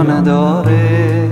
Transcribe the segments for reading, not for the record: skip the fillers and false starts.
جا نداره،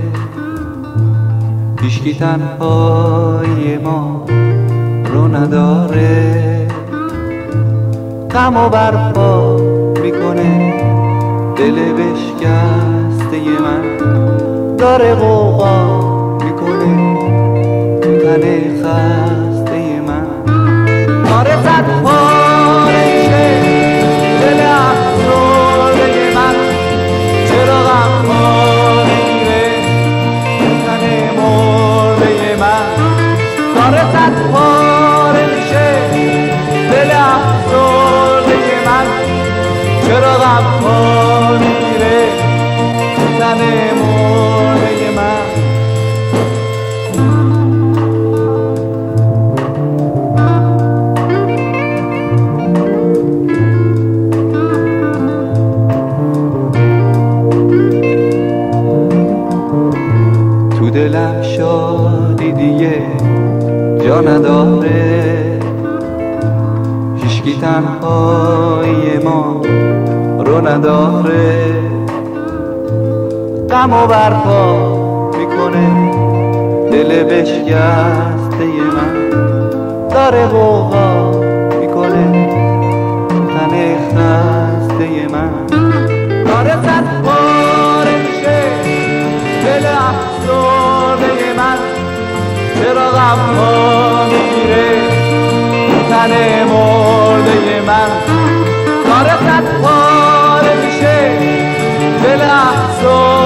هیچکی تنهای ما رو نداره. غم و برپا میکنه دل بشکسته من، داره غوغا میکنه تو تن خسته من. داره صد پاره میشه دل افسرده من، چرا غم ها میره تو تن مرده من. داره صد پاره میشه دل افسرده من، چرا غم ها میره تو تن مرده من. تو دلم شادی دیگه جا نداره، هیچکی تنهای ما رو نداره. غم و برپا میکنه دل بشکسته من، داره غوغا میکنه تن خسته من. داره صد پاره میشه دل افسرده من، چرا غم ها میگیره تن مرده من. داره صد پاره میشه دل افسرده